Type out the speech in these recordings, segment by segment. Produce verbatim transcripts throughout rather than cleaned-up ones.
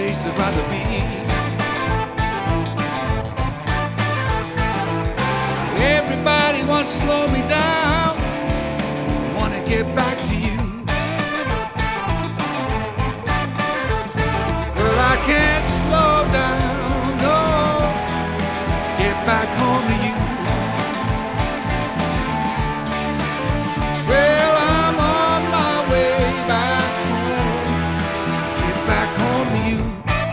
place I'd rather be. Everybody wants to slow me down. I wanna get back to you. Well, I can't slow down, no. Get back home to you. Well, I'm on my way back home. Get back home to you.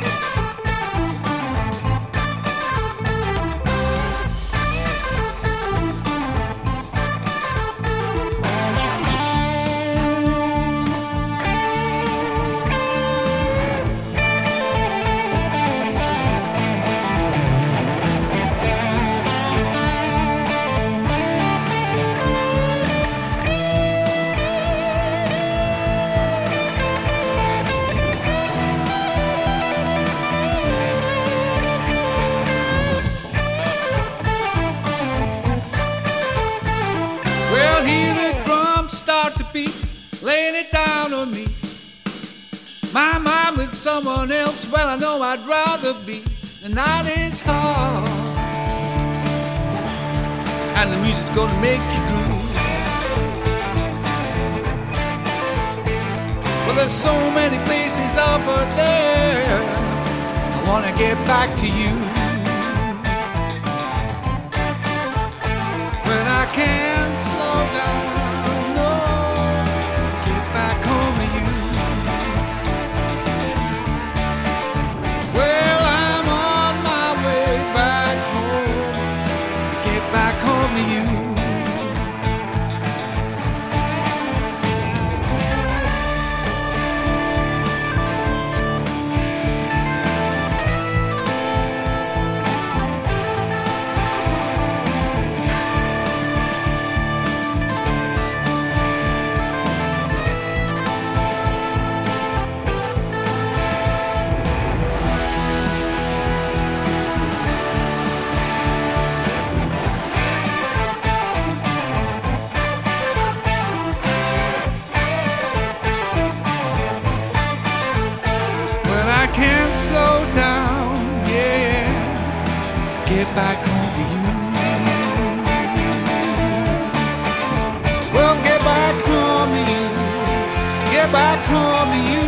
Well, hear the drums start to beat, laying it down on me. My mind with someone else, well, I know I'd rather be. The night is hard, and the music's gonna make you groove. Well, there's so many places over there. I wanna get back to you. When I can't slow down, no, get back home to you. Well, I'm on my way back home to get back home to you. I can't slow down, yeah, get back home to you. Well, get back home to you, get back home to you.